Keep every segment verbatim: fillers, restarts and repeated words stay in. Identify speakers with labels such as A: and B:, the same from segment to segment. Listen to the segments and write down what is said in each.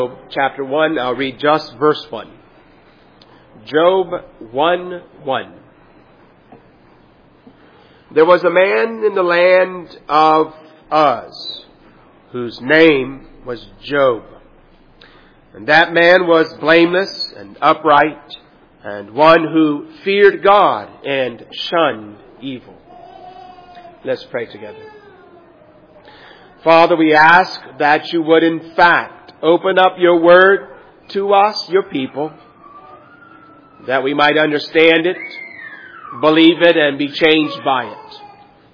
A: Job chapter one, I'll read just verse one. Job one one. There was a man in the land of Uz, whose name was Job. And that man was blameless and upright, and one who feared God and shunned evil. Let's pray together. Father, we ask that you would in fact open up your word to us, your people, that we might understand it, believe it, and be changed by it.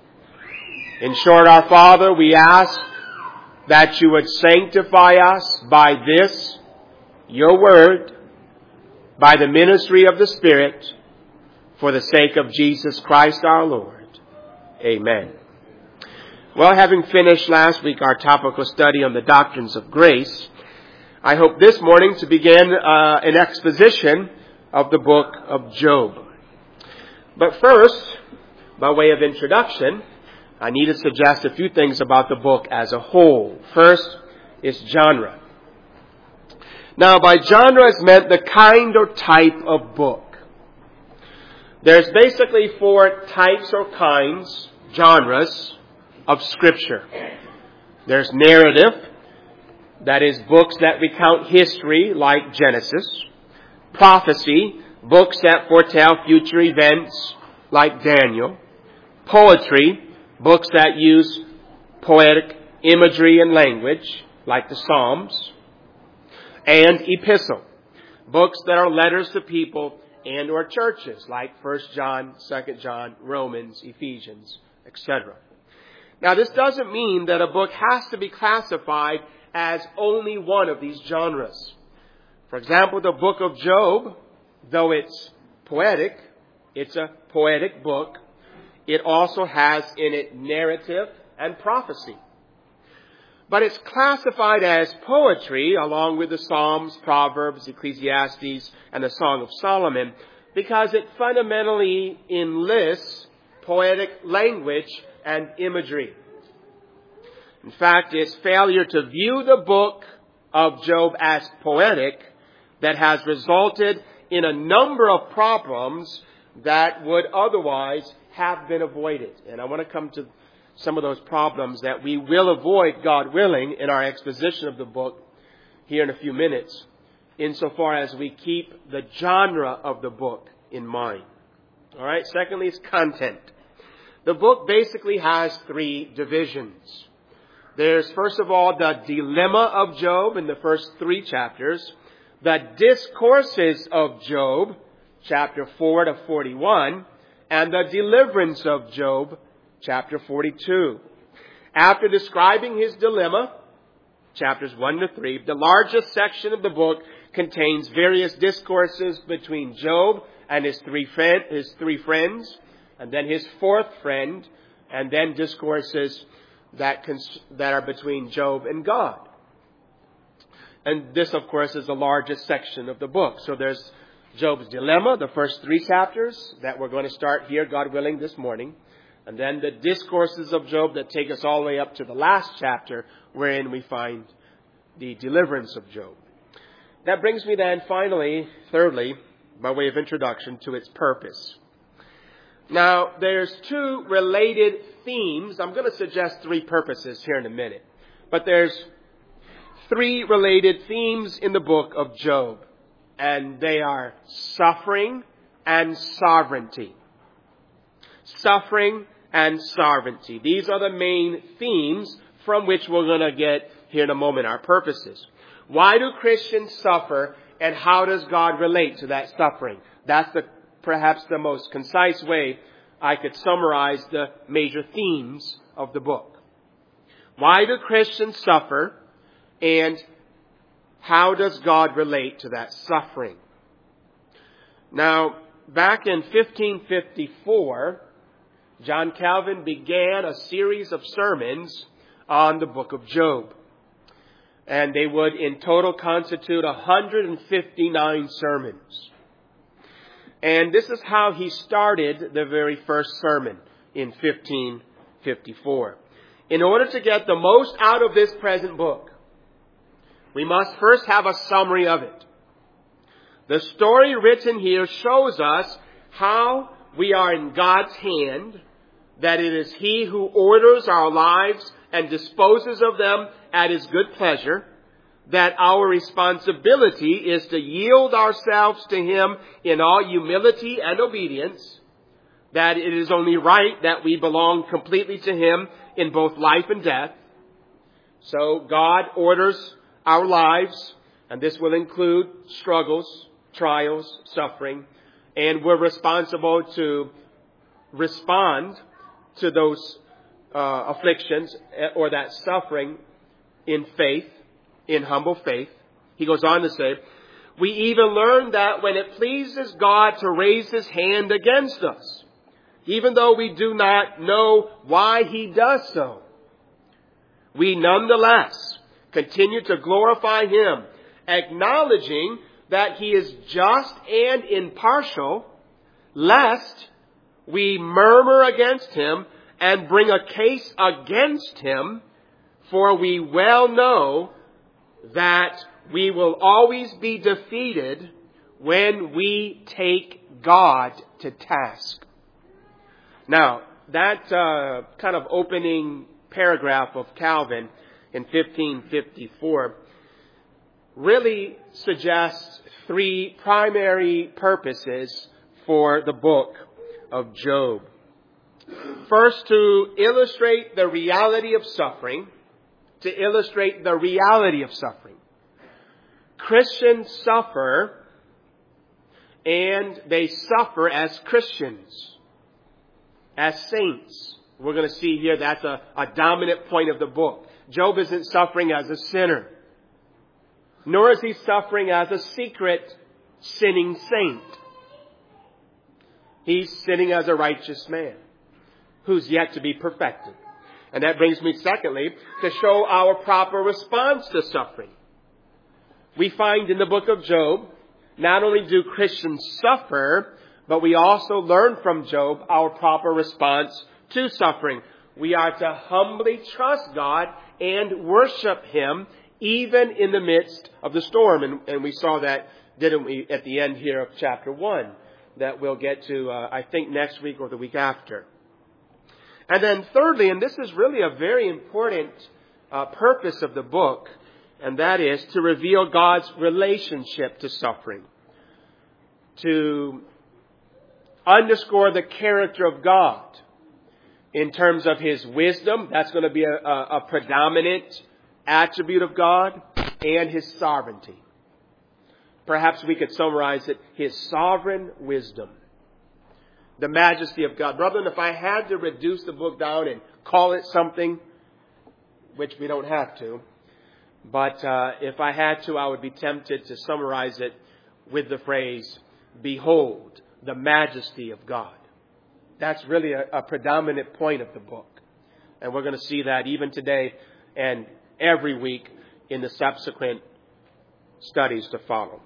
A: In short, our Father, we ask that you would sanctify us by this, your word, by the ministry of the Spirit, for the sake of Jesus Christ our Lord. Amen. Well, having finished last week our topical study on the doctrines of grace, I hope this morning to begin uh, an exposition of the book of Job. But first, by way of introduction, I need to suggest a few things about the book as a whole. First is genre. Now, by genre is meant the kind or type of book. There's basically four types or kinds, genres, of Scripture. There's narrative, that is, books that recount history, like Genesis. Prophecy, books that foretell future events, like Daniel. Poetry, books that use poetic imagery and language, like the Psalms. And epistle, books that are letters to people and or churches, like First John, Second John, Romans, Ephesians, et cetera. Now, this doesn't mean that a book has to be classified as only one of these genres. For example, the book of Job, though it's poetic, it's a poetic book, it also has in it narrative and prophecy. But it's classified as poetry along with the Psalms, Proverbs, Ecclesiastes, and the Song of Solomon because it fundamentally enlists poetic language and imagery. In fact, it's failure to view the book of Job as poetic that has resulted in a number of problems that would otherwise have been avoided. And I want to come to some of those problems that we will avoid, God willing, in our exposition of the book here in a few minutes, insofar as we keep the genre of the book in mind. All right. Secondly, it's content. The book basically has three divisions. There's, first of all, the dilemma of Job in the first three chapters, the discourses of Job, chapter four to forty-one, and the deliverance of Job, chapter forty-two. After describing his dilemma, chapters one to three, the largest section of the book contains various discourses between Job and his three, friend, his three friends, and then his fourth friend, and then discourses that, cons- that are between Job and God. And this, of course, is the largest section of the book. So there's Job's dilemma, the first three chapters that we're going to start here, God willing, this morning. And then the discourses of Job that take us all the way up to the last chapter, wherein we find the deliverance of Job. That brings me then, finally, thirdly, by way of introduction, to its purpose. Now, there's two related themes. I'm going to suggest three purposes here in a minute. But there's three related themes in the book of Job. And they are suffering and sovereignty. Suffering and sovereignty. These are the main themes from which we're going to get here in a moment our purposes. Why do Christians suffer, and how does God relate to that suffering? That's the perhaps the most concise way I could summarize the major themes of the book. Why do Christians suffer, and how does God relate to that suffering? Now, back in fifteen fifty-four, John Calvin began a series of sermons on the book of Job. And they would in total constitute one hundred fifty-nine sermons. And this is how he started the very first sermon in fifteen fifty-four. In order to get the most out of this present book, we must first have a summary of it. The story written here shows us how we are in God's hand, that it is He who orders our lives and disposes of them at His good pleasure, that our responsibility is to yield ourselves to Him in all humility and obedience, that it is only right that we belong completely to Him in both life and death. So God orders our lives, and this will include struggles, trials, suffering, and we're responsible to respond to those uh, afflictions or that suffering in faith, in humble faith. He goes on to say, we even learn that when it pleases God to raise His hand against us, even though we do not know why He does so, we nonetheless continue to glorify Him, acknowledging that He is just and impartial, lest we murmur against Him and bring a case against Him, for we well know that we will always be defeated when we take God to task. Now, that uh, kind of opening paragraph of Calvin in fifteen fifty-four really suggests three primary purposes for the book of Job. First, to illustrate the reality of suffering, to illustrate the reality of suffering. Christians suffer, and they suffer as Christians, as saints. We're going to see here that's a, a dominant point of the book. Job isn't suffering as a sinner, nor is he suffering as a secret sinning saint. He's sinning as a righteous man who's yet to be perfected. And that brings me, secondly, to show our proper response to suffering. We find in the book of Job, not only do Christians suffer, but we also learn from Job our proper response to suffering. We are to humbly trust God and worship Him even in the midst of the storm. And, and we saw that, didn't we, at the end here of chapter one, that we'll get to, uh, I think, next week or the week after. And then thirdly, and this is really a very important uh, purpose of the book, and that is to reveal God's relationship to suffering, to underscore the character of God in terms of His wisdom. That's going to be a, a, a predominant attribute of God, and His sovereignty. Perhaps we could summarize it, His sovereign wisdom. The majesty of God. Brethren, if I had to reduce the book down and call it something, which we don't have to, but uh, if I had to, I would be tempted to summarize it with the phrase, behold the majesty of God. That's really a, a predominant point of the book. And we're going to see that even today and every week in the subsequent studies to follow.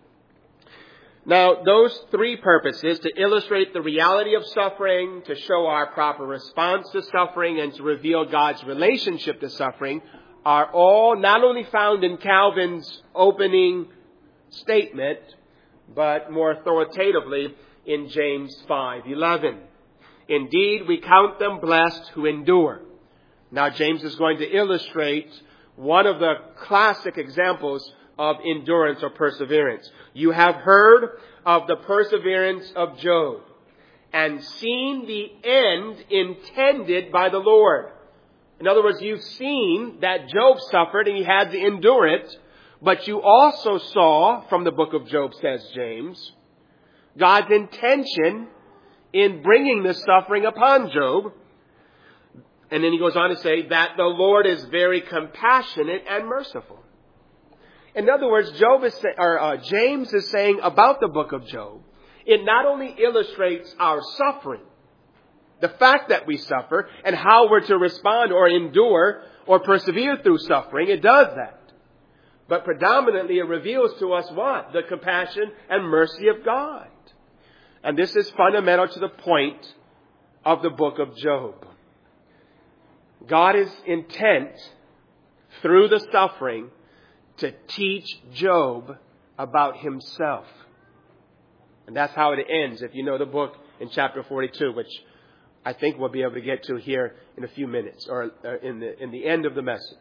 A: Now, those three purposes, to illustrate the reality of suffering, to show our proper response to suffering, and to reveal God's relationship to suffering, are all not only found in Calvin's opening statement, but more authoritatively in James five eleven. Indeed, we count them blessed who endure. Now, James is going to illustrate one of the classic examples of endurance or perseverance. You have heard of the perseverance of Job and seen the end intended by the Lord. In other words, you've seen that Job suffered and he had to endure it, but you also saw, from the book of Job, says James, God's intention in bringing this suffering upon Job. And then he goes on to say that the Lord is very compassionate and merciful. In other words, Job is, or uh, James is saying about the book of Job, it not only illustrates our suffering, the fact that we suffer, and how we're to respond or endure or persevere through suffering. It does that. But predominantly it reveals to us what? The compassion and mercy of God. And this is fundamental to the point of the book of Job. God is intent through the suffering to teach Job about himself. And that's how it ends, if you know the book in chapter forty-two, which I think we'll be able to get to here in a few minutes, or in the, in the end of the message.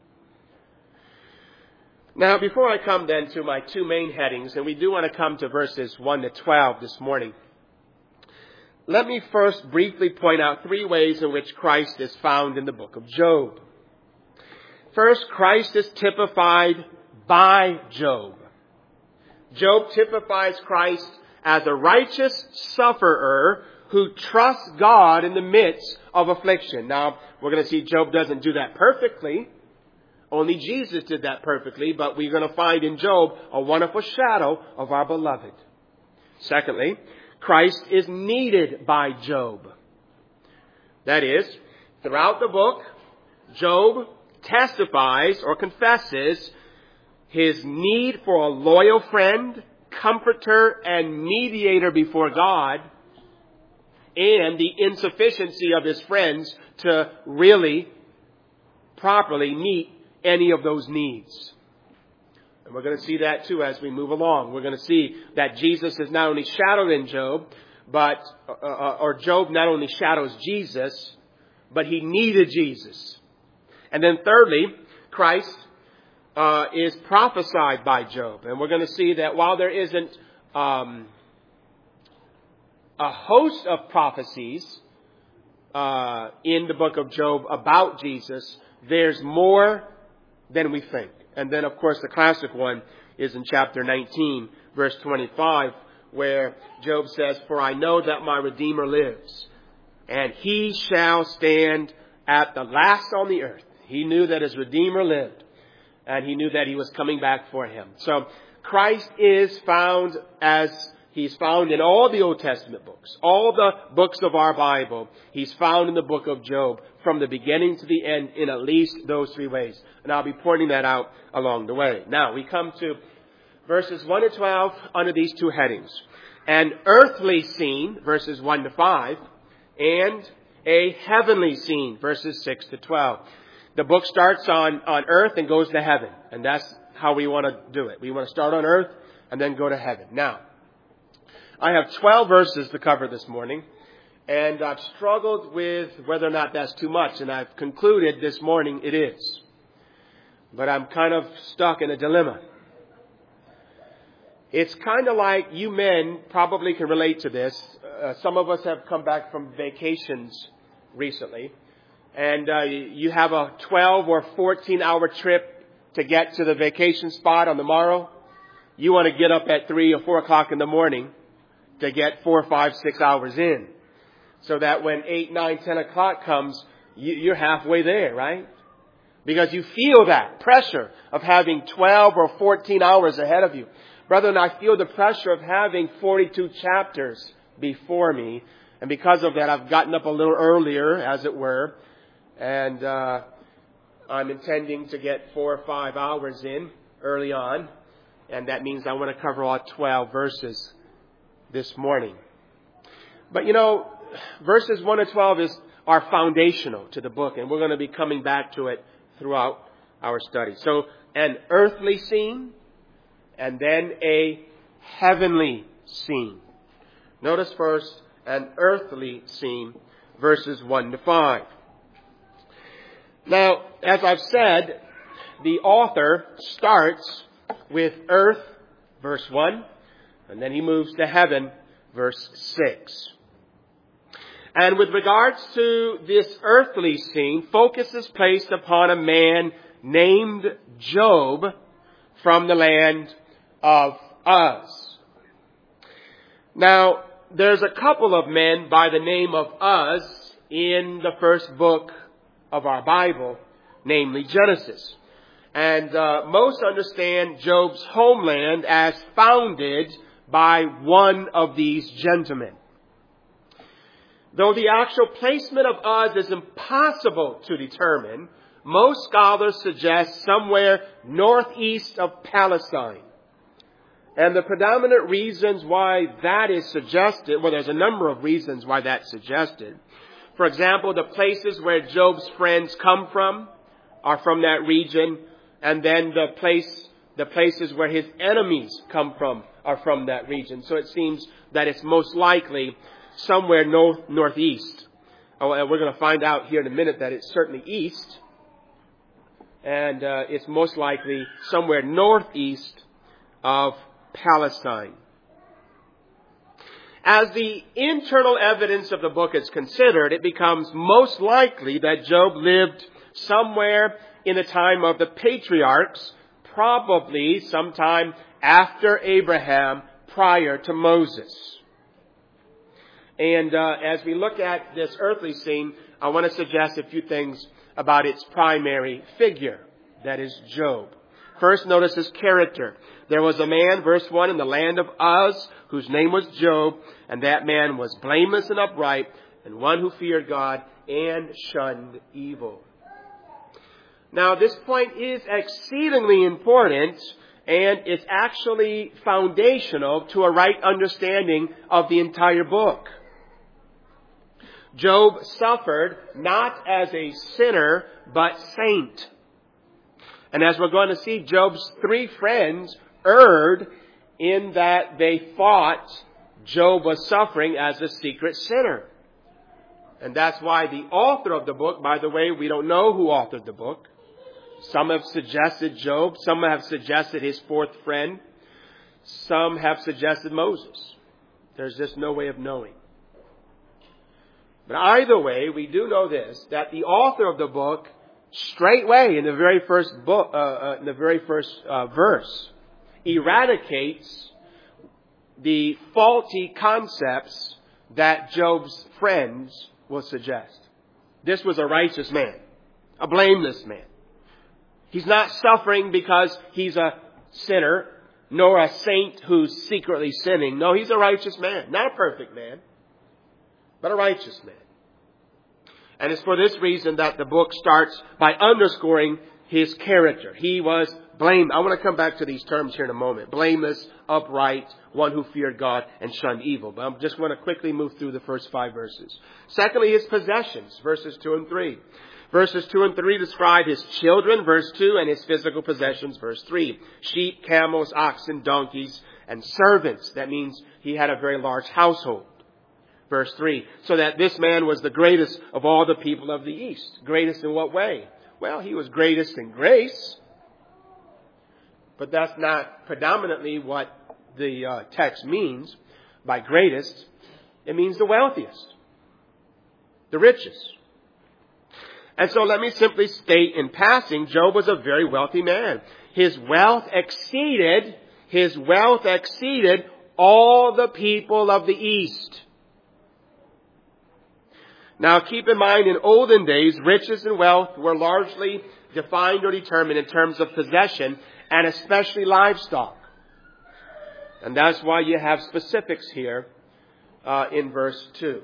A: Now, before I come then to my two main headings, and we do want to come to verses one to twelve this morning, let me first briefly point out three ways in which Christ is found in the book of Job. First, Christ is typified by Job. Job typifies Christ as a righteous sufferer who trusts God in the midst of affliction. Now, we're going to see Job doesn't do that perfectly. Only Jesus did that perfectly, but we're going to find in Job a wonderful shadow of our beloved. Secondly, Christ is needed by Job. That is, throughout the book, Job testifies or confesses his need for a loyal friend, comforter, and mediator before God, and the insufficiency of his friends to really properly meet any of those needs. And we're going to see that too as we move along. We're going to see that Jesus is not only shadowed in Job, but, uh, or Job not only shadows Jesus, but he needed Jesus. And then thirdly, Christ uh, is prophesied by Job. And we're going to see that while there isn't um, a host of prophecies uh, in the book of Job about Jesus, there's more than we think. And then, of course, the classic one is in chapter nineteen, verse twenty-five, where Job says, "For I know that my Redeemer lives, and he shall stand at the last on the earth." He knew that his Redeemer lived, and he knew that he was coming back for him. So Christ is found as he's found in all the Old Testament books, all the books of our Bible. He's found in the book of Job from the beginning to the end in at least those three ways. And I'll be pointing that out along the way. Now, we come to verses one to twelve under these two headings. An earthly scene, verses one to five, and a heavenly scene, verses six to twelve. The book starts on, on earth and goes to heaven. And that's how we want to do it. We want to start on earth and then go to heaven. Now, I have twelve verses to cover this morning, and I've struggled with whether or not that's too much, and I've concluded this morning it is. But I'm kind of stuck in a dilemma. It's kind of like you men probably can relate to this. Uh, some of us have come back from vacations recently, and uh, you have a twelve or fourteen hour trip to get to the vacation spot on the morrow. You want to get up at three or four o'clock in the morning to get four, five, six hours in, so that when eight, nine, ten o'clock comes, you're halfway there, right? Because you feel that pressure of having twelve or fourteen hours ahead of you. Brethren, I feel the pressure of having forty-two chapters before me. And because of that, I've gotten up a little earlier, as it were. And uh, I'm intending to get four or five hours in early on. And that means I want to cover all twelve verses this morning. But you know, verses one to twelve is are foundational to the book, and we're going to be coming back to it throughout our study. So, an earthly scene, and then a heavenly scene. Notice first, an earthly scene, verses one to five. Now, as I've said, the author starts with earth, verse one, and then he moves to heaven, verse six. And with regards to this earthly scene, focus is placed upon a man named Job from the land of Uz. Now, there's a couple of men by the name of Uz in the first book of our Bible, namely Genesis. And uh, most understand Job's homeland as founded by one of these gentlemen. Though the actual placement of Uz is impossible to determine, most scholars suggest somewhere northeast of Palestine. And the predominant reasons why that is suggested, well, there's a number of reasons why that's suggested. For example, the places where Job's friends come from are from that region. And then the place the places where his enemies come from are from that region. So it seems that it's most likely somewhere north, northeast. Oh, and we're going to find out here in a minute that it's certainly east. And uh, it's most likely somewhere northeast of Palestine. As the internal evidence of the book is considered, it becomes most likely that Job lived somewhere in the time of the patriarchs, probably sometime after Abraham, prior to Moses. And uh, as we look at this earthly scene, I want to suggest a few things about its primary figure, that is Job. First, notice his character. There was a man, verse one, in the land of Uz, whose name was Job, and that man was blameless and upright, and one who feared God and shunned evil. Now, this point is exceedingly important, and it's actually foundational to a right understanding of the entire book. Job suffered not as a sinner, but saint. And as we're going to see, Job's three friends erred in that they thought Job was suffering as a secret sinner. And that's why the author of the book, by the way, we don't know who authored the book. Some have suggested Job. Some have suggested his fourth friend. Some have suggested Moses. There's just no way of knowing. But either way, we do know this, that the author of the book, straightway in the very first book, uh, uh, in the very first uh, verse, eradicates the faulty concepts that Job's friends will suggest. This was a righteous man, a blameless man. He's not suffering because he's a sinner, nor a saint who's secretly sinning. No, he's a righteous man, not a perfect man, but a righteous man. And it's for this reason that the book starts by underscoring his character. He was blameless. I want to come back to these terms here in a moment. Blameless, upright, one who feared God and shunned evil. But I just want to quickly move through the first five verses. Secondly, his possessions, verses two and three. Verses two and three describe his children, verse two, and his physical possessions, verse three. Sheep, camels, oxen, donkeys, and servants. That means he had a very large household. Verse three, so that this man was the greatest of all the people of the East. Greatest in what way? Well, he was greatest in grace. But that's not predominantly what the uh, text means by greatest. It means the wealthiest, the richest. And so let me simply state in passing, Job was a very wealthy man. His wealth exceeded, his wealth exceeded all the people of the East. Now keep in mind, in olden days, riches and wealth were largely defined or determined in terms of possession, and especially livestock. And that's why you have specifics here uh, in verse two.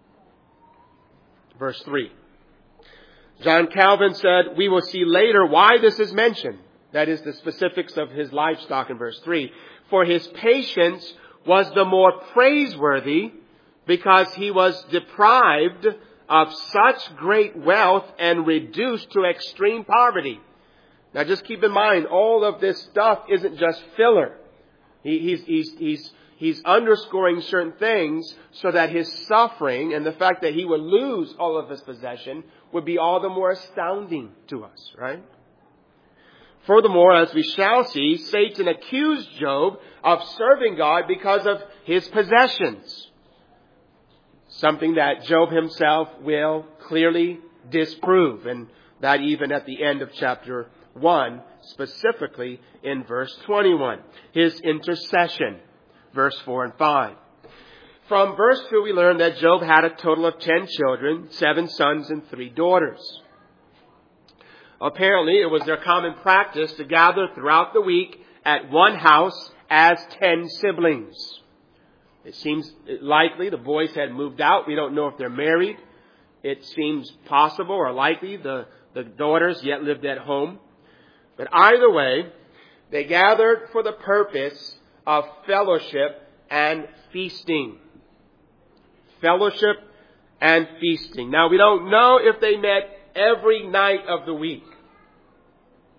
A: Verse three. John Calvin said, we will see later why this is mentioned. That is the specifics of his livestock in verse three. For his patience was the more praiseworthy because he was deprived of such great wealth and reduced to extreme poverty. Now just keep in mind, all of this stuff isn't just filler. He, he's, he's, he's, he's underscoring certain things so that his suffering and the fact that he would lose all of his possession would be all the more astounding to us, right? Furthermore, as we shall see, Satan accused Job of serving God because of his possessions. Something that Job himself will clearly disprove, and that even at the end of chapter one, specifically in verse twenty-one. His intercession, verse four and five. From verse two, we learn that Job had a total of ten children, seven sons and three daughters. Apparently, it was their common practice to gather throughout the week at one house as ten siblings. It seems likely the boys had moved out. We don't know if they're married. It seems possible or likely the, the daughters yet lived at home. But either way, they gathered for the purpose of fellowship and feasting. Fellowship and feasting. Now, we don't know if they met every night of the week,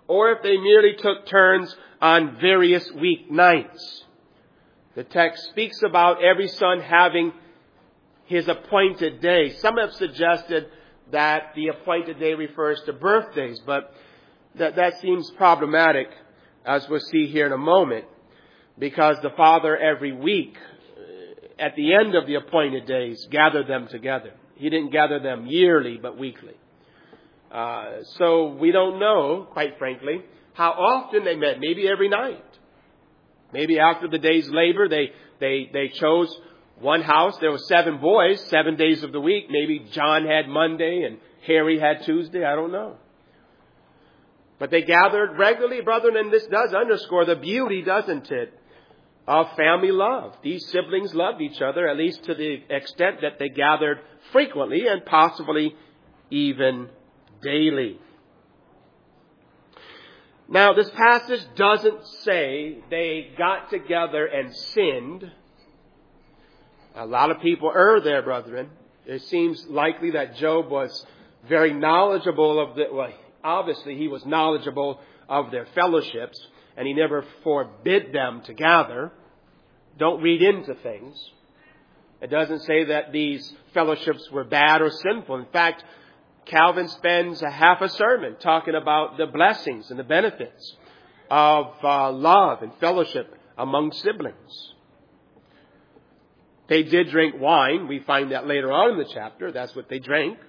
A: or if they merely took turns on various week nights. The text speaks about every son having his appointed day. Some have suggested that the appointed day refers to birthdays, but that, that seems problematic, as we'll see here in a moment, because the father every week, at the end of the appointed days, gathered them together. He didn't gather them yearly, but weekly. Uh, so we don't know, quite frankly, how often they met. Maybe every night. Maybe after the day's labor, they, they, they chose one house. There were seven boys, seven days of the week. Maybe John had Monday and Harry had Tuesday. I don't know. But they gathered regularly, brethren, and this does underscore the beauty, doesn't it, of family love. These siblings loved each other, at least to the extent that they gathered frequently and possibly even daily. Now, this passage doesn't say they got together and sinned. A lot of people err there, brethren. It seems likely that Job was very knowledgeable of the, well, obviously he was knowledgeable of their fellowships, and he never forbid them to gather. Don't read into things. It doesn't say that these fellowships were bad or sinful. In fact, Calvin spends a half a sermon talking about the blessings and the benefits of uh, love and fellowship among siblings. They did drink wine. We find that later on in the chapter. That's what they drank.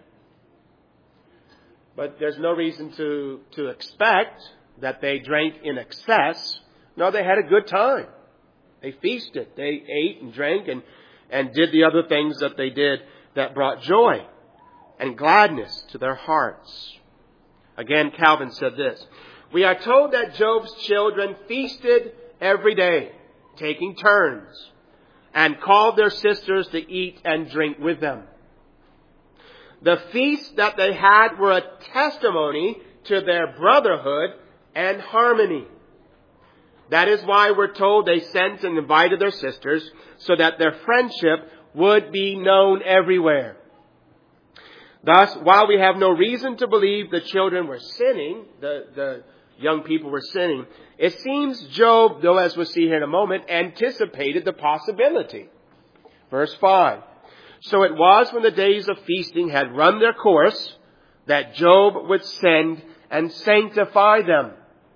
A: But there's no reason to, to expect that they drank in excess. No, they had a good time. They feasted. They ate and drank and, and did the other things that they did that brought joy and gladness to their hearts. Again, Calvin said this: we are told that Job's children feasted every day, taking turns, and called their sisters to eat and drink with them. The feasts that they had were a testimony to their brotherhood and harmony. That is why we're told they sent and invited their sisters so that their friendship would be known everywhere. Thus, while we have no reason to believe the children were sinning, the, the young people were sinning, it seems Job, though as we'll see here in a moment, anticipated the possibility. Verse five. So it was when the days of feasting had run their course that Job would send and sanctify them.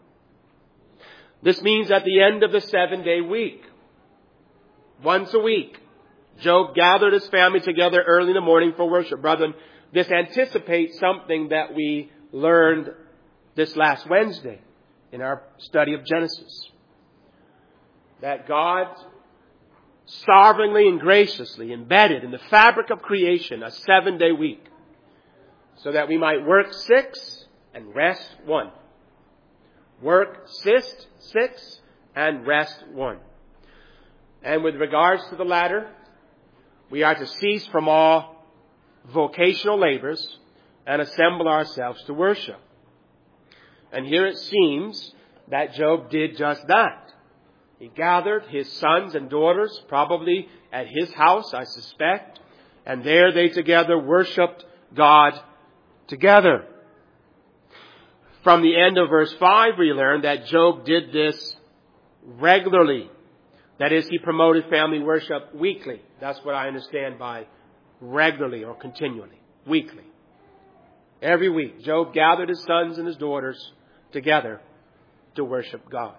A: This means at the end of the seven-day week, once a week, Job gathered his family together early in the morning for worship. Brethren, this anticipates something that we learned this last Wednesday in our study of Genesis. That God sovereignly and graciously embedded in the fabric of creation a seven-day week so that we might work six and rest one. Work six, six and rest one. And with regards to the latter, we are to cease from all vocational labors and assemble ourselves to worship. And here it seems that Job did just that. He gathered his sons and daughters, probably at his house, I suspect, and there they together worshiped God together. From the end of verse five, we learn that Job did this regularly. That is, he promoted family worship weekly. That's what I understand by regularly or continually. Weekly. Every week, Job gathered his sons and his daughters together to worship God.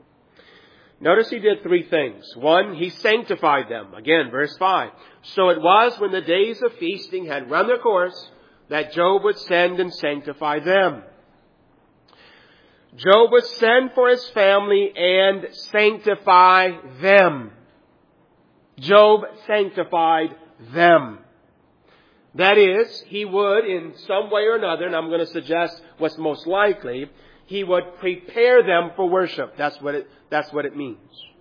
A: Notice he did three things. One, he sanctified them. Again, verse five. So it was when the days of feasting had run their course that Job would send and sanctify them. Job would send for his family and sanctify them. Job sanctified them. That is, he would in some way or another, and I'm going to suggest what's most likely, he would prepare them for worship. That's what it, that's what it means.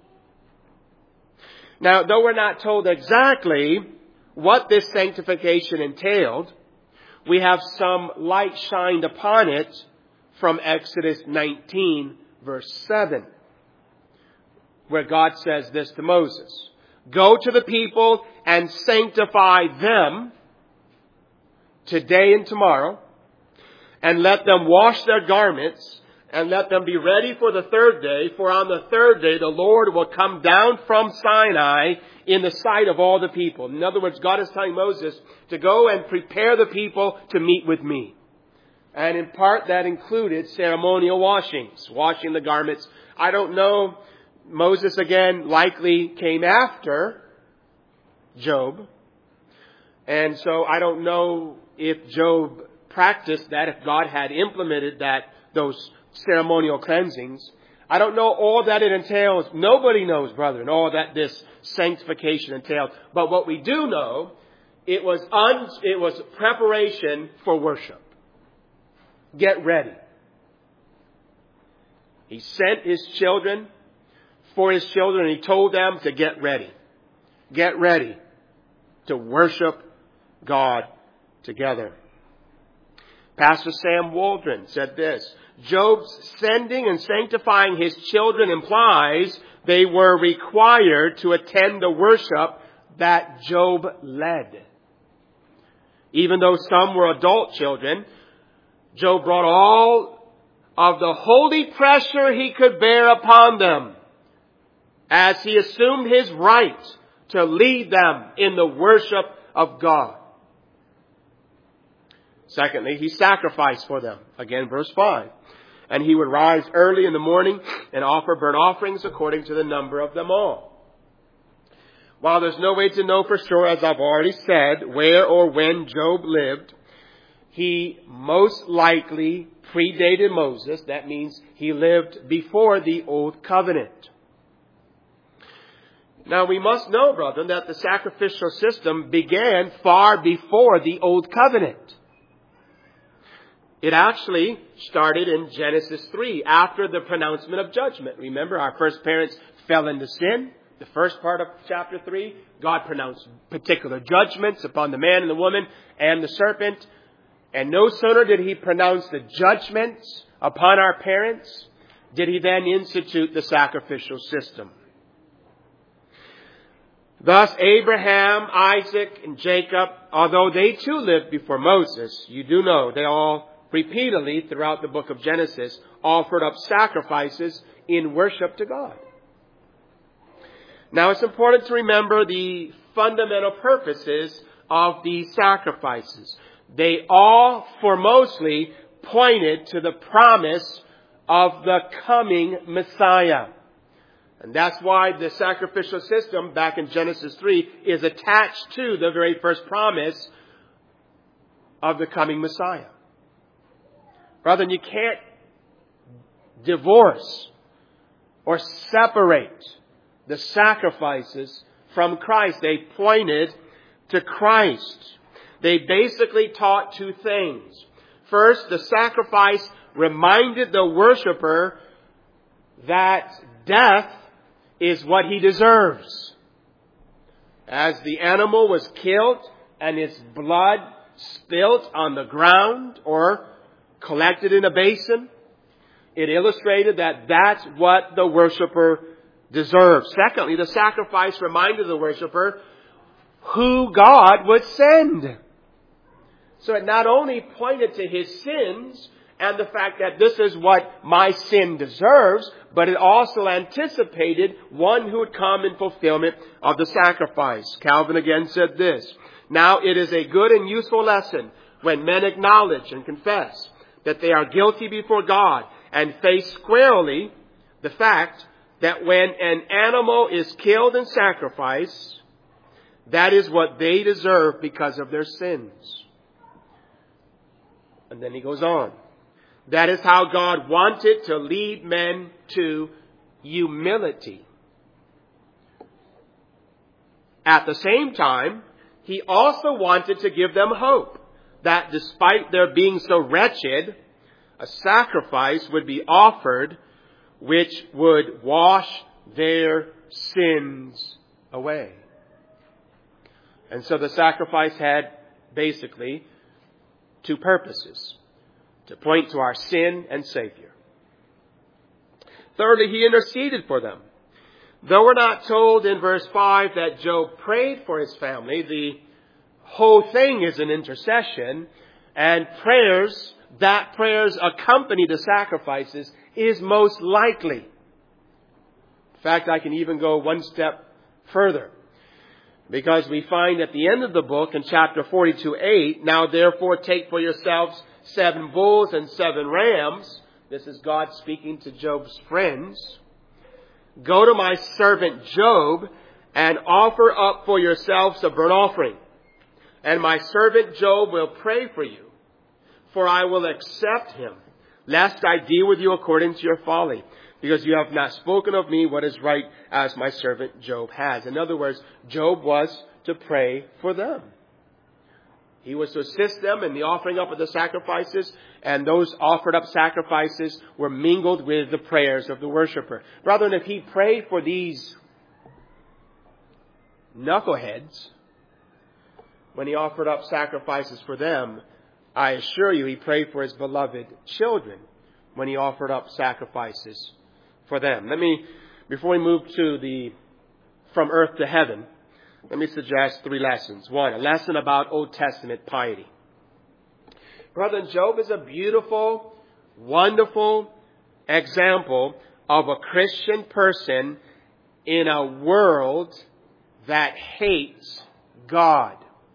A: Now, though we're not told exactly what this sanctification entailed, we have some light shined upon it from Exodus nineteen, verse seven, where God says this to Moses: go to the people and sanctify them today and tomorrow, and let them wash their garments and let them be ready for the third day, for on the third day the Lord will come down from Sinai in the sight of all the people. In other words, God is telling Moses to go and prepare the people to meet with me. And in part that included ceremonial washings, washing the garments. I don't know, Moses again likely came after Job. And so I don't know if Job practiced that, if God had implemented that, those ceremonial cleansings. I don't know all that it entails. Nobody knows, brethren, all that this sanctification entails. But what we do know, it was un, it was preparation for worship. Get ready. He sent his children for his children, and he told them to get ready. Get ready to worship God together. Pastor Sam Waldron said this: Job's sending and sanctifying his children implies they were required to attend the worship that Job led. Even though some were adult children, Job brought all of the holy pressure he could bear upon them as he assumed his right to lead them in the worship of God. Secondly, he sacrificed for them. Again, verse five. And he would rise early in the morning and offer burnt offerings according to the number of them all. While there's no way to know for sure, as I've already said, where or when Job lived, he most likely predated Moses. That means he lived before the Old Covenant. Now we must know, brethren, that the sacrificial system began far before the Old Covenant. It actually started in Genesis three, after the pronouncement of judgment. Remember, our first parents fell into sin. The first part of chapter three, God pronounced particular judgments upon the man and the woman and the serpent. And no sooner did he pronounce the judgments upon our parents, did he then institute the sacrificial system. Thus, Abraham, Isaac, and Jacob, although they too lived before Moses, you do know they all repeatedly throughout the book of Genesis offered up sacrifices in worship to God. Now, it's important to remember the fundamental purposes of these sacrifices. They all, foremostly, pointed to the promise of the coming Messiah. And that's why the sacrificial system back in Genesis three is attached to the very first promise of the coming Messiah. Brethren, you can't divorce or separate the sacrifices from Christ. They pointed to Christ. They basically taught two things. First, the sacrifice reminded the worshiper that death is what he deserves. As the animal was killed and its blood spilt on the ground or collected in a basin, it illustrated that that's what the worshiper deserves. Secondly, the sacrifice reminded the worshiper who God would send. So it not only pointed to his sins and the fact that this is what my sin deserves, but it also anticipated one who would come in fulfillment of the sacrifice. Calvin again said this: now it is a good and useful lesson when men acknowledge and confess that they are guilty before God and face squarely the fact that when an animal is killed and sacrificed, that is what they deserve because of their sins. And then he goes on. That is how God wanted to lead men to humility. At the same time, he also wanted to give them hope that despite their being so wretched, a sacrifice would be offered which would wash their sins away. And so the sacrifice had basically two purposes: to point to our sin and Savior. Thirdly, he interceded for them. Though we're not told in verse five that Job prayed for his family, the whole thing is an intercession, and prayers that prayers accompany the sacrifices is most likely. In fact, I can even go one step further. Because we find at the end of the book in chapter forty-two eight, now therefore take for yourselves seven bulls and seven rams. This is God speaking to Job's friends. Go to my servant Job and offer up for yourselves a burnt offering. And my servant Job will pray for you, for I will accept him, lest I deal with you according to your folly, because you have not spoken of me what is right as my servant Job has. In other words, Job was to pray for them. He was to assist them in the offering up of the sacrifices, and those offered up sacrifices were mingled with the prayers of the worshiper. Brethren, if he prayed for these knuckleheads, when he offered up sacrifices for them, I assure you he prayed for his beloved children when he offered up sacrifices for them. Let me, before we move to the from earth to heaven, let me suggest three lessons. One, a lesson about Old Testament piety. Brother, Job is a beautiful, wonderful example of a Christian person in a world that hates God.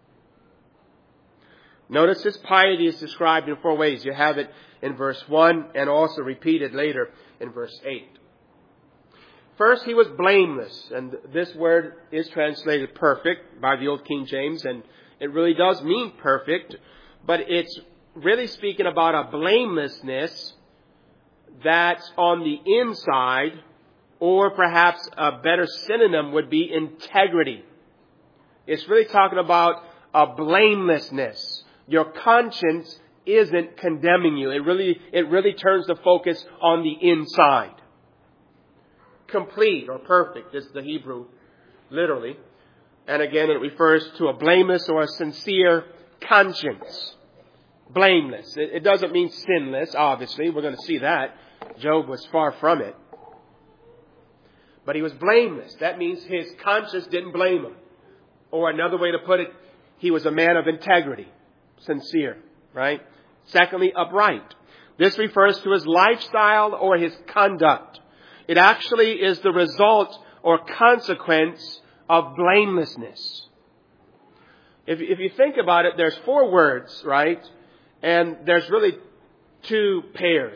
A: Notice his piety is described in four ways. You have it in verse one and also repeated later in verse eight. First, he was blameless, and this word is translated perfect by the Old King James, and it really does mean perfect, but it's really speaking about a blamelessness that's on the inside, or perhaps a better synonym would be integrity. It's really talking about a blamelessness. Your conscience isn't condemning you. It really, it really turns the focus on the inside. Complete or perfect is the Hebrew, literally. And again, it refers to a blameless or a sincere conscience. Blameless. It, it doesn't mean sinless, obviously. We're going to see that. Job was far from it. But he was blameless. That means his conscience didn't blame him. Or another way to put it, he was a man of integrity. Sincere, right? Secondly, upright. This refers to his lifestyle or his conduct. It actually is the result or consequence of blamelessness. If, if you think about it, there's four words, right? And there's really two pairs.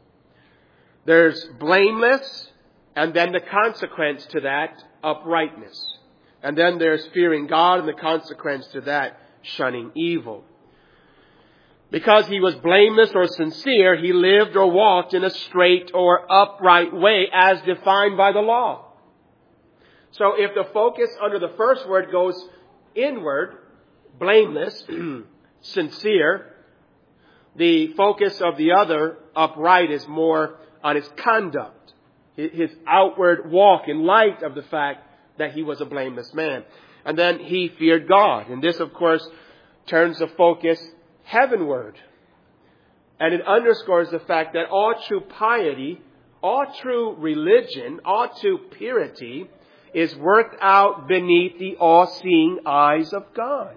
A: There's blameless, and then the consequence to that, uprightness. And then there's fearing God, and the consequence to that, shunning evil. Because he was blameless or sincere, he lived or walked in a straight or upright way as defined by the law. So if the focus under the first word goes inward, blameless, sincere, the focus of the other, upright, is more on his conduct, his outward walk in light of the fact that he was a blameless man. And then he feared God. And this, of course, turns the focus heavenward. And it underscores the fact that all true piety, all true religion, all true purity is worked out beneath the all-seeing eyes of God.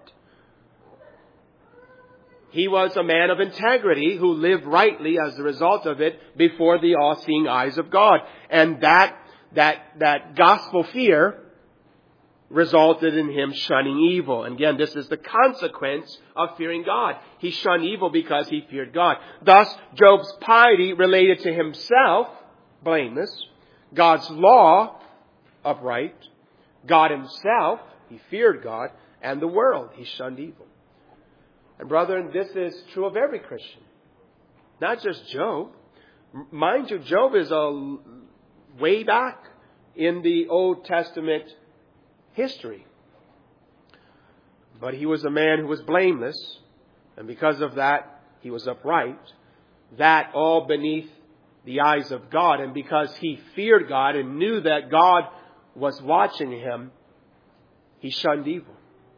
A: He was a man of integrity who lived rightly as a result of it before the all-seeing eyes of God. And that, that, that gospel fear resulted in him shunning evil. And again, this is the consequence of fearing God. He shunned evil because he feared God. Thus, Job's piety related to himself, blameless, God's law, upright, God himself, he feared God, and the world, he shunned evil. And brethren, this is true of every Christian. Not just Job. Mind you, Job is a way back in the Old Testament history. But he was a man who was blameless, and because of that, he was upright. That all beneath the eyes of God. And because he feared God and knew that God was watching him, he shunned evil.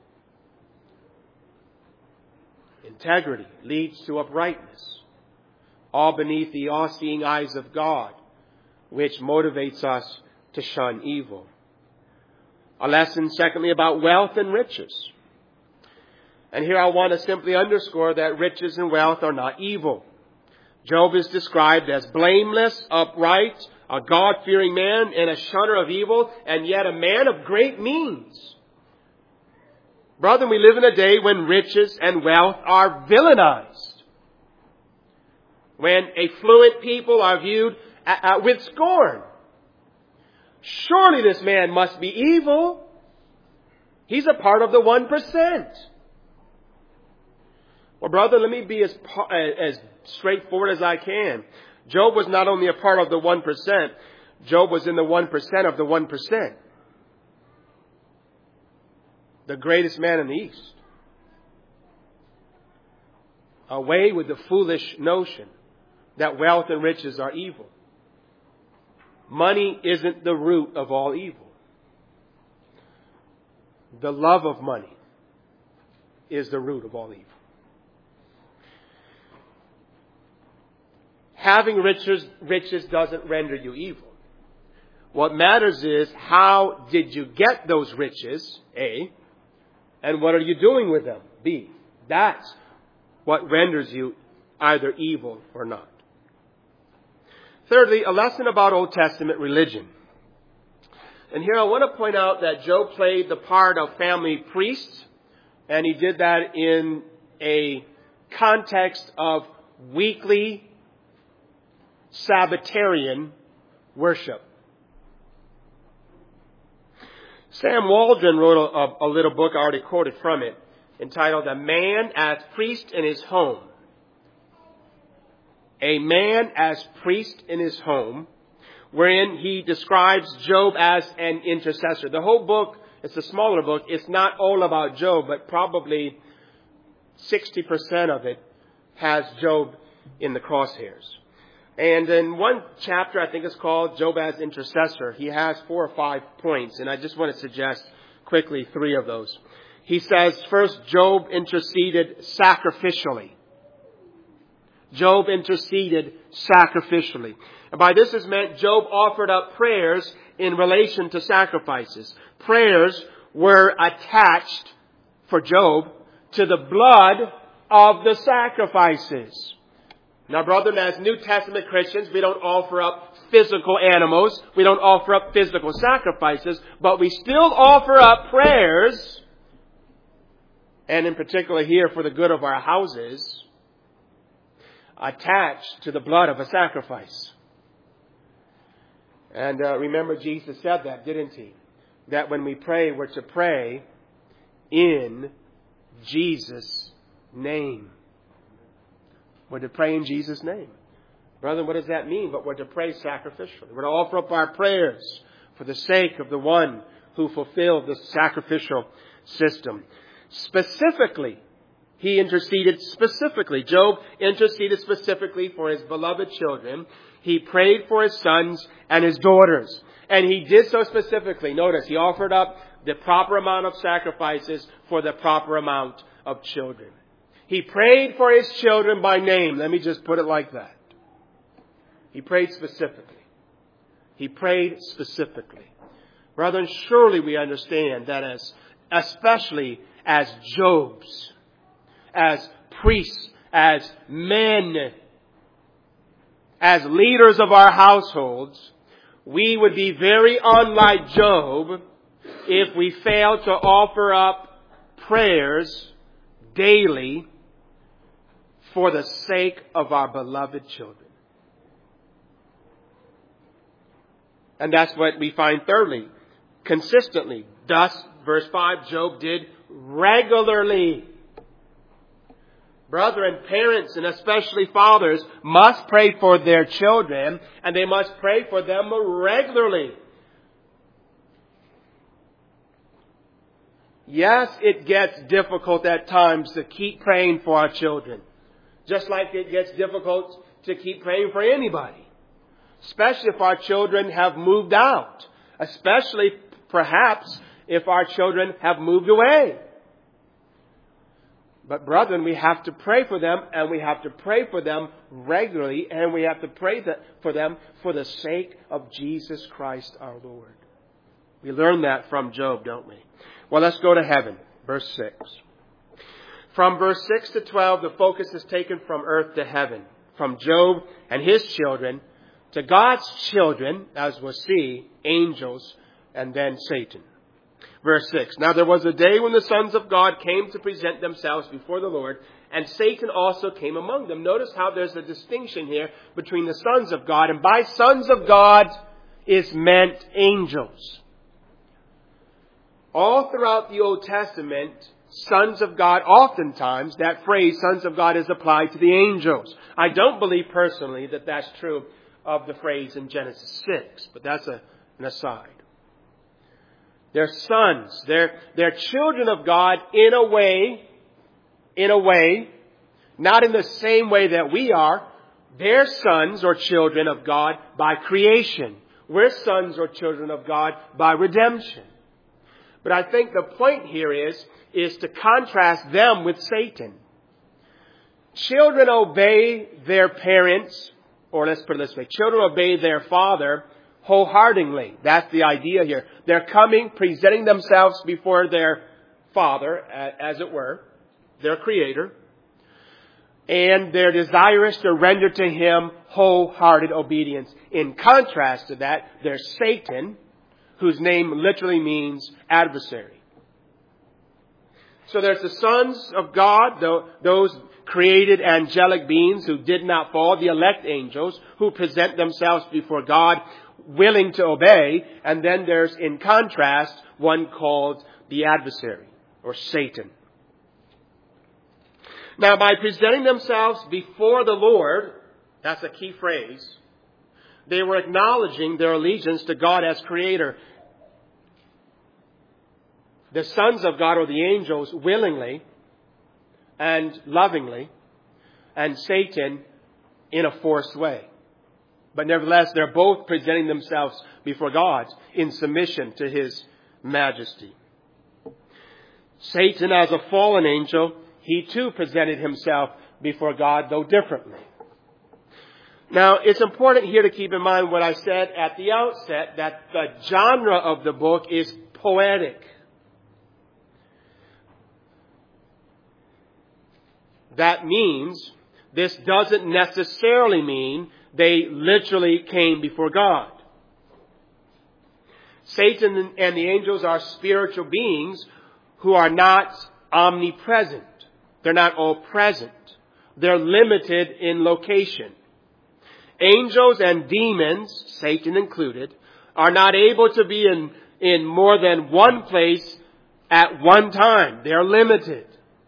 A: Integrity leads to uprightness, all beneath the all-seeing eyes of God, which motivates us to shun evil. A lesson, secondly, about wealth and riches. And here I want to simply underscore that riches and wealth are not evil. Job is described as blameless, upright, a God-fearing man and a shunner of evil, and yet a man of great means. Brethren, we live in a day when riches and wealth are villainized. When affluent people are viewed uh, with scorn. Surely this man must be evil. He's a part of the one percent. Well, brother, let me be as, as straightforward as I can. Job was not only a part of the one percent, Job was in the one percent of the one percent. The greatest man in the East. Away with the foolish notion that wealth and riches are evil. Money isn't the root of all evil. The love of money is the root of all evil. Having riches, riches doesn't render you evil. What matters is, how did you get those riches, A, and what are you doing with them, B. That's what renders you either evil or not. Thirdly, a lesson about Old Testament religion. And here I want to point out that Job played the part of family priest, and he did that in a context of weekly Sabbatarian worship. Sam Waldron wrote a, a little book, I already quoted from it, entitled A Man as Priest in His Home. A man as priest in his home, wherein he describes Job as an intercessor. The whole book, it's a smaller book, it's not all about Job, but probably sixty percent of it has Job in the crosshairs. And in one chapter, I think it's called Job as Intercessor, he has four or five points, and I just want to suggest quickly three of those. He says, first, Job interceded sacrificially. Job interceded sacrificially. And by this is meant Job offered up prayers in relation to sacrifices. Prayers were attached for Job to the blood of the sacrifices. Now, brethren, as New Testament Christians, we don't offer up physical animals. We don't offer up physical sacrifices, but we still offer up prayers, and in particular here for the good of our houses, attached to the blood of a sacrifice. And uh, remember, Jesus said that, didn't he? That when we pray, we're to pray in Jesus' name. We're to pray in Jesus' name. Brother, what does that mean? But we're to pray sacrificially. We're to offer up our prayers for the sake of the one who fulfilled the sacrificial system. Specifically, he interceded specifically. Job interceded specifically for his beloved children. He prayed for his sons and his daughters. And he did so specifically. Notice, he offered up the proper amount of sacrifices for the proper amount of children. He prayed for his children by name. Let me just put it like that. He prayed specifically. He prayed specifically. Brethren, surely we understand that as, especially as Job's, as priests, as men, as leaders of our households, we would be very unlike Job if we failed to offer up prayers daily for the sake of our beloved children. And that's what we find thirdly, consistently. Thus, verse five, Job did regularly. Brethren, parents, and especially fathers, must pray for their children, and they must pray for them regularly. Yes, it gets difficult at times to keep praying for our children. Just like it gets difficult to keep praying for anybody. Especially if our children have moved out. Especially, perhaps, if our children have moved away. But brethren, we have to pray for them, and we have to pray for them regularly, and we have to pray that for them for the sake of Jesus Christ our Lord. We learn that from Job, don't we? Well, let's go to heaven. Verse six. From verse six to twelve, the focus is taken from earth to heaven, from Job and his children to God's children, as we'll see, angels, and then Satan. Verse six, now there was a day when the sons of God came to present themselves before the Lord, and Satan also came among them. Notice how there's a distinction here between the sons of God, and by sons of God is meant angels. All throughout the Old Testament, sons of God, oftentimes that phrase, sons of God, is applied to the angels. I don't believe personally that that's true of the phrase in Genesis six, but that's a, an aside. They're sons. They're, they're children of God in a way, in a way, not in the same way that we are. They're sons or children of God by creation. We're sons or children of God by redemption. But I think the point here is, is to contrast them with Satan. Children obey their parents, or let's put it this way, children obey their father wholeheartedly. That's the idea here. They're coming, presenting themselves before their father, as it were, their creator, and they're desirous to render to him wholehearted obedience. In contrast to that, there's Satan, whose name literally means adversary. So there's the sons of God, those created angelic beings who did not fall, the elect angels who present themselves before God willing to obey. And then there's, in contrast, one called the adversary or Satan. Now, by presenting themselves before the Lord, that's a key phrase, they were acknowledging their allegiance to God as creator. The sons of God, or the angels, willingly and lovingly, and Satan in a forced way. But nevertheless, they're both presenting themselves before God in submission to his majesty. Satan, as a fallen angel, he too presented himself before God, though differently. Now, it's important here to keep in mind what I said at the outset, that the genre of the book is poetic. That means this doesn't necessarily mean they literally came before God. Satan and the angels are spiritual beings who are not omnipresent. They're not all present. They're limited in location. Angels and demons, Satan included, are not able to be in, in more than one place at one time. They're limited.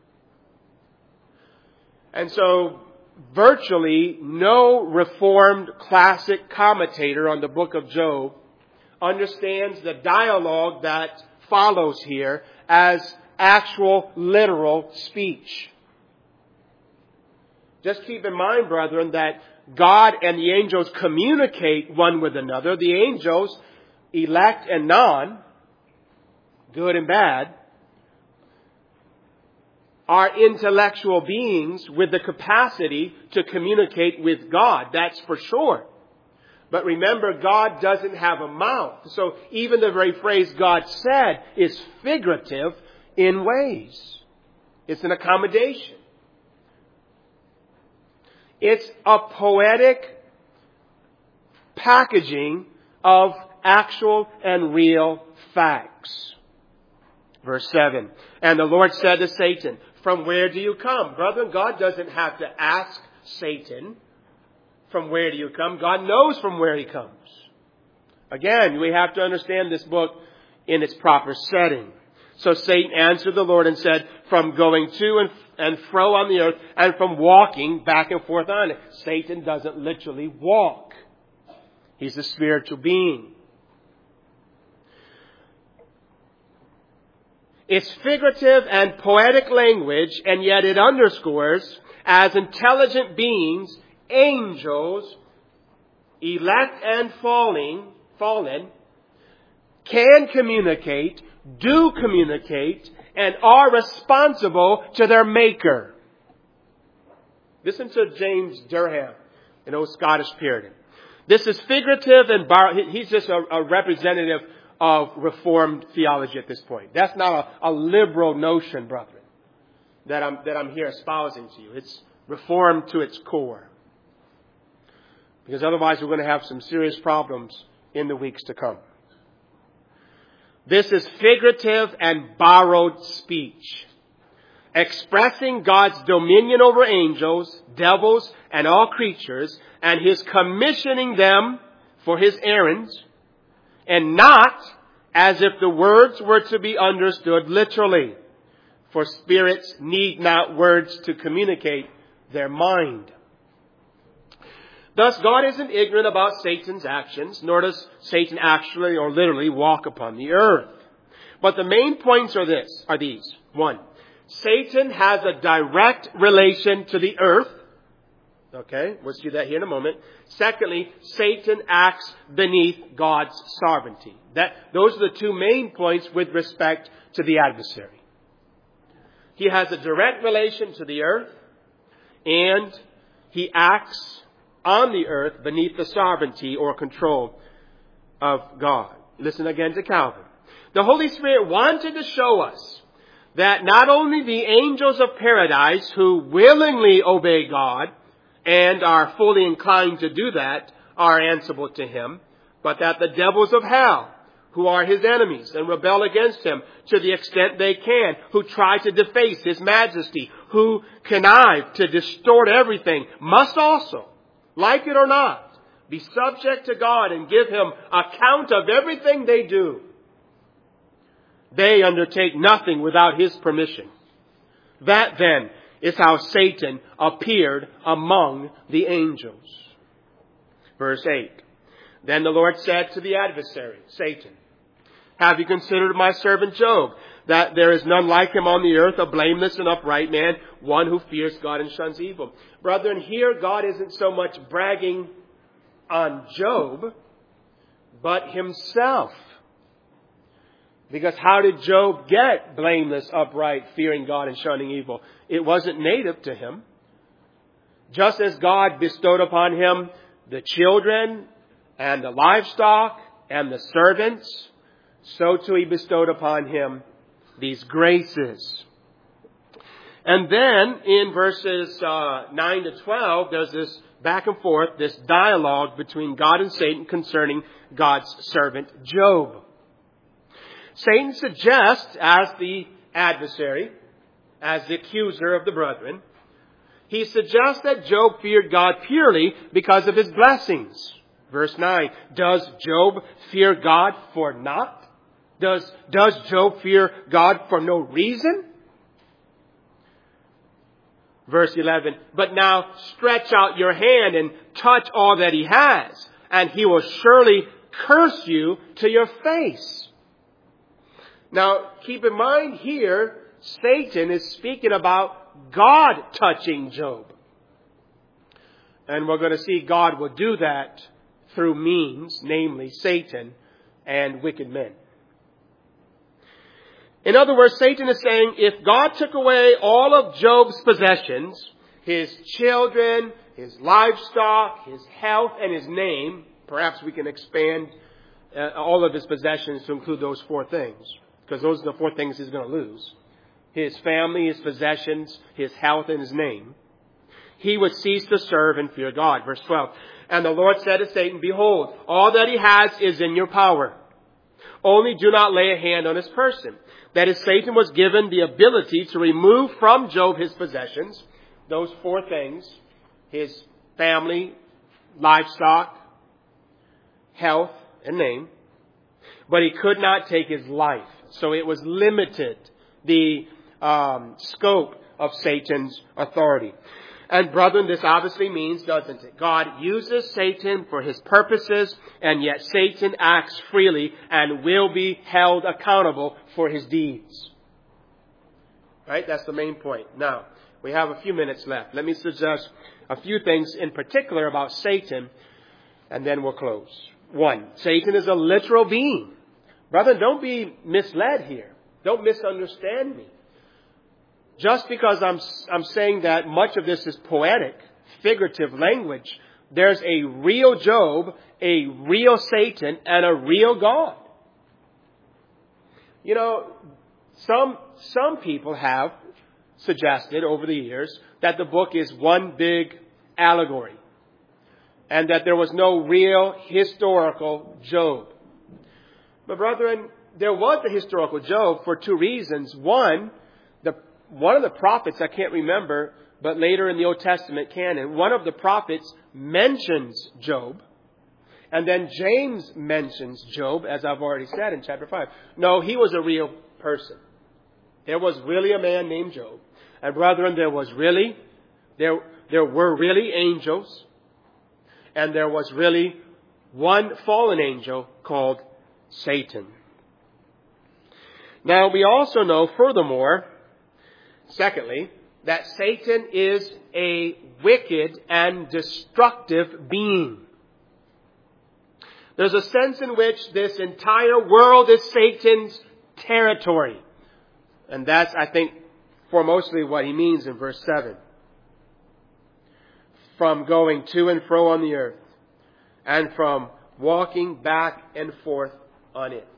A: And so, virtually no Reformed classic commentator on the book of Job understands the dialogue that follows here as actual literal speech. Just keep in mind, brethren, that God and the angels communicate one with another. The angels, elect and non, good and bad, are intellectual beings with the capacity to communicate with God. That's for sure. But remember, God doesn't have a mouth. So even the very phrase God said is figurative in ways. It's an accommodation. It's a poetic packaging of actual and real facts. Verse seven. And the Lord said to Satan, from where do you come? Brethren, God doesn't have to ask Satan, from where do you come? God knows from where he comes. Again, we have to understand this book in its proper setting. So Satan answered the Lord and said, from going to and, and fro on the earth, and from walking back and forth on it. Satan doesn't literally walk. He's a spiritual being. It's figurative and poetic language, and yet it underscores, as intelligent beings, angels, elect and falling, fallen, can communicate, do communicate, and are responsible to their Maker. Listen to James Durham, an old Scottish Puritan. This is figurative and bar- he's just a, a representative of Reformed theology at this point. That's not a, a liberal notion, brethren. that I'm, that I'm here espousing to you. It's Reformed to its core. Because otherwise we're going to have some serious problems in the weeks to come. This is figurative and borrowed speech, expressing God's dominion over angels, devils, and all creatures, and His commissioning them for His errands, and not as if the words were to be understood literally, for spirits need not words to communicate their mind. Thus, God isn't ignorant about Satan's actions, nor does Satan actually or literally walk upon the earth. But the main points are this, are these. One, Satan has a direct relation to the earth. Okay, we'll see that here in a moment. Secondly, Satan acts beneath God's sovereignty. That, those are the two main points with respect to the adversary. He has a direct relation to the earth, and he acts on the earth beneath the sovereignty or control of God. Listen again to Calvin. The Holy Spirit wanted to show us that not only the angels of paradise who willingly obey God and are fully inclined to do that are answerable to Him, but that the devils of hell, who are His enemies and rebel against Him to the extent they can, who try to deface His majesty, who connive to distort everything, must also, like it or not, be subject to God and give Him account of everything they do. They undertake nothing without His permission. That then is how Satan appeared among the angels. Verse eight. Then the Lord said to the adversary, Satan, have you considered my servant Job, that there is none like him on the earth, a blameless and upright man, one who fears God and shuns evil? Brethren, here God isn't so much bragging on Job, but Himself. Because how did Job get blameless, upright, fearing God and shunning evil? It wasn't native to him. Just as God bestowed upon him the children and the livestock and the servants, so too He bestowed upon him these graces. And then in verses uh, nine to twelve, there's this back and forth, this dialogue between God and Satan concerning God's servant Job. Satan suggests, as the adversary, as the accuser of the brethren, he suggests that Job feared God purely because of his blessings. Verse nine, does Job fear God for naught? Does, does Job fear God for no reason? Verse eleven, but now stretch out your hand and touch all that he has, and he will surely curse you to your face. Now, keep in mind here, Satan is speaking about God touching Job. And we're going to see God will do that through means, namely Satan and wicked men. In other words, Satan is saying, if God took away all of Job's possessions, his children, his livestock, his health, and his name, perhaps we can expand uh, all of his possessions to include those four things, because those are the four things he's going to lose. His family, his possessions, his health, and his name. He would cease to serve and fear God. Verse twelve. And the Lord said to Satan, behold, all that he has is in your power. Only do not lay a hand on his person. That is, Satan was given the ability to remove from Job his possessions, those four things, his family, livestock, health, and name. But he could not take his life. So it was limited, the um, scope of Satan's authority. And brethren, this obviously means, doesn't it? God uses Satan for His purposes, and yet Satan acts freely and will be held accountable for his deeds. Right? That's the main point. Now, we have a few minutes left. Let me suggest a few things in particular about Satan, and then we'll close. One, Satan is a literal being. Brethren, don't be misled here. Don't misunderstand me. Just because I'm, I'm saying that much of this is poetic, figurative language, there's a real Job, a real Satan, and a real God. You know, some, some people have suggested over the years that the book is one big allegory and that there was no real historical Job. But brethren, there was a historical Job for two reasons. One, the one of the prophets, I can't remember, but later in the Old Testament canon, one of the prophets mentions Job. And then James mentions Job, as I've already said in chapter five. No, he was a real person. There was really a man named Job. And brethren, there was really, there, there were really angels. And there was really one fallen angel called Satan. Now, we also know, furthermore, secondly, that Satan is a wicked and destructive being. There's a sense in which this entire world is Satan's territory. And that's, I think, foremostly what he means in verse seven. From going to and fro on the earth, and from walking back and forth on it.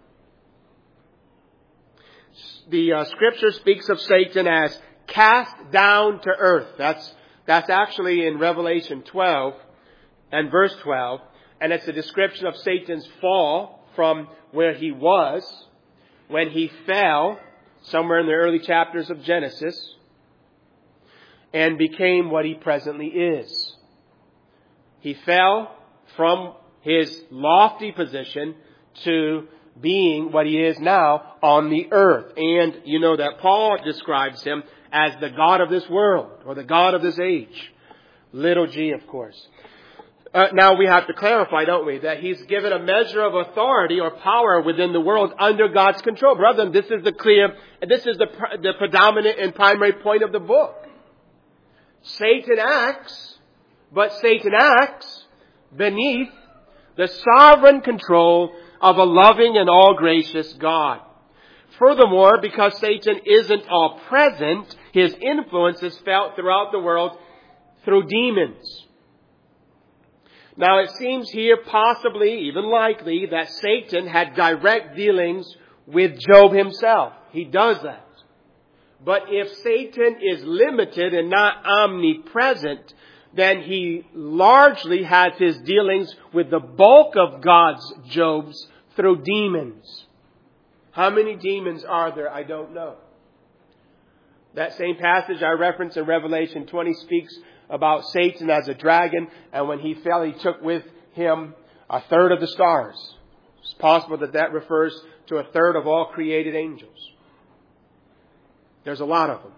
A: The uh, scripture speaks of Satan as cast down to earth. That's, that's actually in Revelation twelve and verse twelve. And it's a description of Satan's fall from where he was when he fell somewhere in the early chapters of Genesis and became what he presently is. He fell from his lofty position to being what he is now on the earth. And you know that Paul describes him as the God of this world or the God of this age. Little g, of course. Uh, now we have to clarify, don't we, that he's given a measure of authority or power within the world under God's control. Brethren, this is the clear, this is the, the predominant and primary point of the book. Satan acts, but Satan acts beneath the sovereign control of a loving and all-gracious God. Furthermore, because Satan isn't all present, his influence is felt throughout the world through demons. Now it seems here possibly, even likely, that Satan had direct dealings with Job himself. He does that. But if Satan is limited and not omnipresent, then he largely has his dealings with the bulk of God's Job's through demons. How many demons are there? I don't know. That same passage I referenced in Revelation twenty speaks about Satan as a dragon, and when he fell, he took with him a third of the stars. It's possible that that refers to a third of all created angels. There's a lot of them.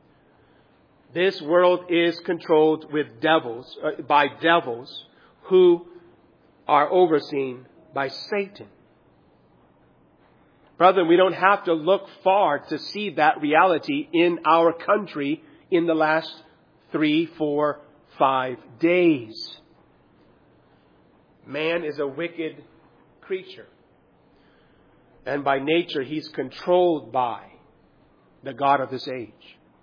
A: This world is controlled with devils, uh, by devils who are overseen by Satan. Brother, we don't have to look far to see that reality in our country in the last three, four, five days. Man is a wicked creature. And by nature, he's controlled by the God of this age.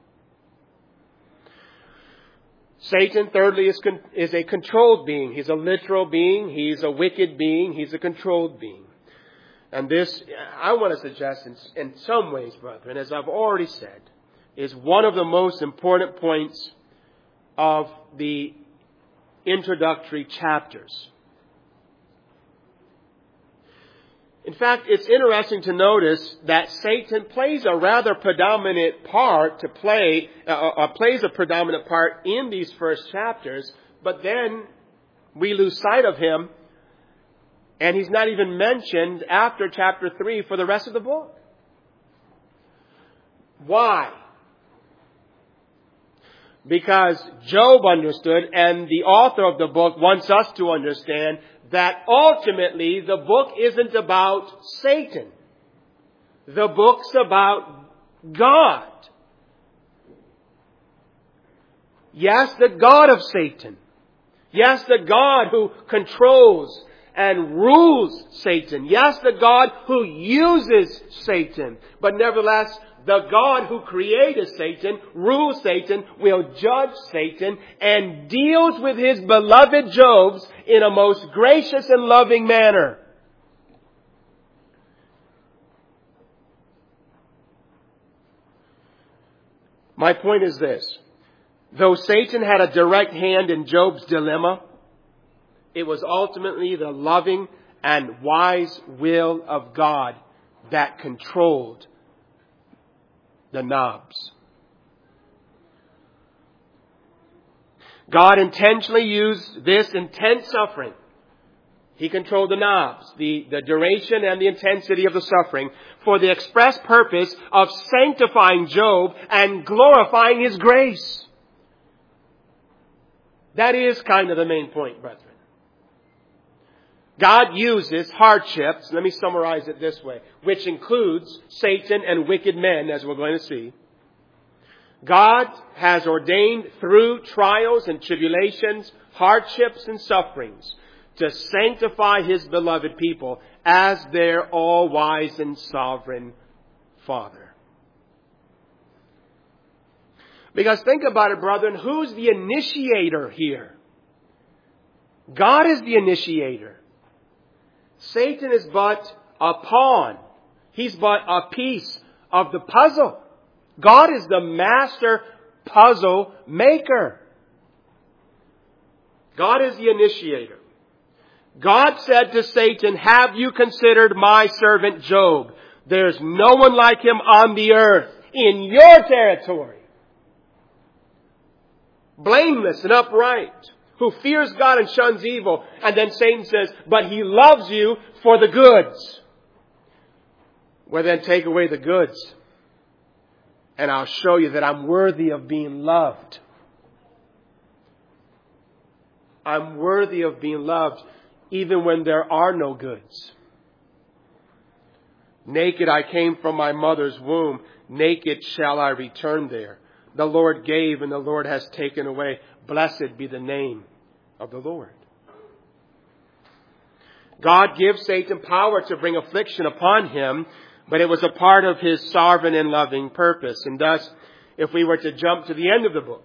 A: Satan, thirdly, is, con- is a controlled being. He's a literal being. He's a wicked being. He's a controlled being. And this, I want to suggest in, in some ways, brethren, as I've already said, is one of the most important points of the introductory chapters. In fact, it's interesting to notice that Satan plays a rather predominant part to play, uh, uh, plays a predominant part in these first chapters, but then we lose sight of him, and he's not even mentioned after chapter three for the rest of the book. Why? Because Job understood, and the author of the book wants us to understand, that ultimately the book isn't about Satan. The book's about God. Yes, the God of Satan. Yes, the God who controls and rules Satan. Yes, the God who uses Satan. But nevertheless, the God who created Satan, rules Satan, will judge Satan, and deals with his beloved Jobs in a most gracious and loving manner. My point is this. Though Satan had a direct hand in Job's dilemma, it was ultimately the loving and wise will of God that controlled the knobs. God intentionally used this intense suffering. He controlled the knobs, the, the duration and the intensity of the suffering, for the express purpose of sanctifying Job and glorifying His grace. That is kind of the main point, brethren. God uses hardships, let me summarize it this way, which includes Satan and wicked men, as we're going to see. God has ordained through trials and tribulations, hardships and sufferings, to sanctify His beloved people as their all-wise and sovereign Father. Because think about it, brethren, who's the initiator here? God is the initiator. Satan is but a pawn. He's but a piece of the puzzle. God is the master puzzle maker. God is the initiator. God said to Satan, "Have you considered my servant Job? There's no one like him on the earth in your territory. Blameless and upright, who fears God and shuns evil." And then Satan says, "But he loves you for the goods." Well, then take away the goods, and I'll show you that I'm worthy of being loved. I'm worthy of being loved even when there are no goods. Naked I came from my mother's womb. Naked shall I return there. The Lord gave and the Lord has taken away. Blessed be the name of the Lord. God gives Satan power to bring affliction upon him, but it was a part of His sovereign and loving purpose. And thus, if we were to jump to the end of the book,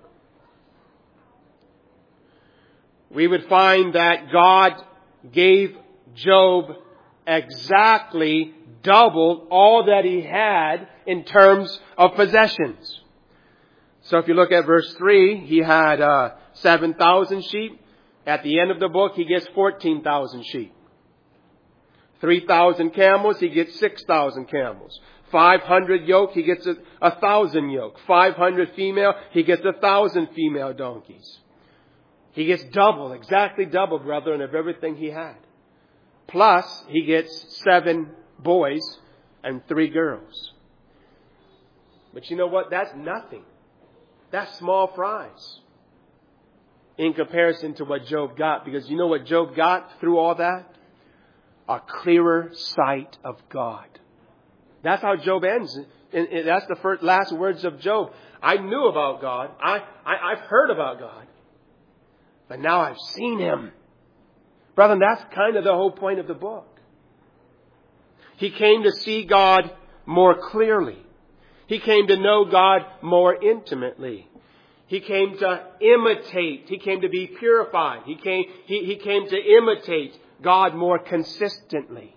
A: we would find that God gave Job exactly double all that he had in terms of possessions. So if you look at verse three, he had uh, seven thousand sheep. At the end of the book, he gets fourteen thousand sheep. three thousand camels, he gets six thousand camels. five hundred yoke, he gets a, a thousand yoke. five hundred female, he gets a thousand female donkeys. He gets double, exactly double, brethren, of everything he had. Plus, he gets seven boys and three girls. But you know what? That's nothing. That's small fries in comparison to what Job got. Because you know what Job got through all that? A clearer sight of God. That's how Job ends. And that's the first, last words of Job. I knew about God. I, I, I've heard about God. But now I've seen Him. Brethren, that's kind of the whole point of the book. He came to see God more clearly. He came to know God more intimately. He came to imitate. He came to be purified. He came, he, he came to imitate God more consistently.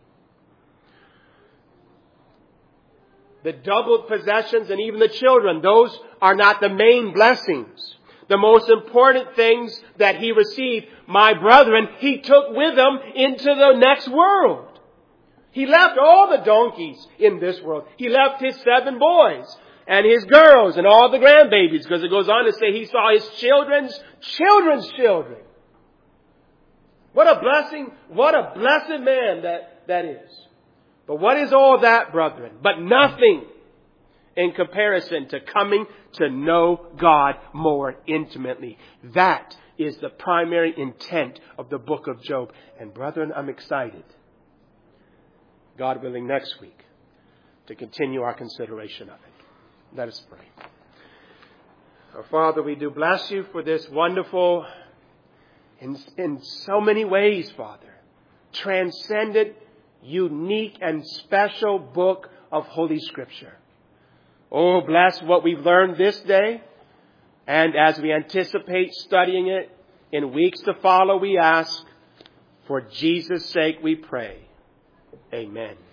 A: The doubled possessions and even the children, those are not the main blessings. The most important things that he received, my brethren, he took with him into the next world. He left all the donkeys in this world. He left his seven boys and his girls and all the grandbabies, because it goes on to say he saw his children's children's children. What a blessing, what a blessed man that, that is. But what is all that, brethren? But nothing in comparison to coming to know God more intimately. That is the primary intent of the book of Job. And brethren, I'm excited, God willing, next week to continue our consideration of it. Let us pray. Our Father, we do bless you for this wonderful, in, in so many ways, Father, transcendent, unique and special book of Holy Scripture. Oh, bless what we've learned this day. And as we anticipate studying it in weeks to follow, we ask, for Jesus' sake we pray. Amen.